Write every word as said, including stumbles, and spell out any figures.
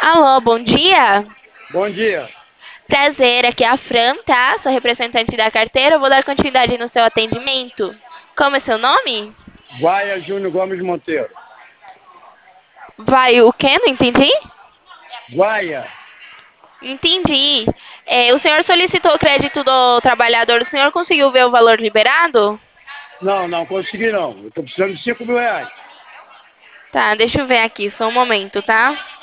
Alô, bom dia. Bom dia. Prazer, aqui é a Fran, tá? Sou representante da carteira. Eu vou dar continuidade no seu atendimento. Como é seu nome? Guaia Júnior Gomes Monteiro. Vai o quê? Não entendi? Guaia. Entendi. É, o senhor solicitou o crédito do trabalhador. O senhor conseguiu ver o valor liberado? Não, não consegui não. Eu tô precisando de cinco mil reais. Tá, deixa eu ver aqui, só um momento, tá?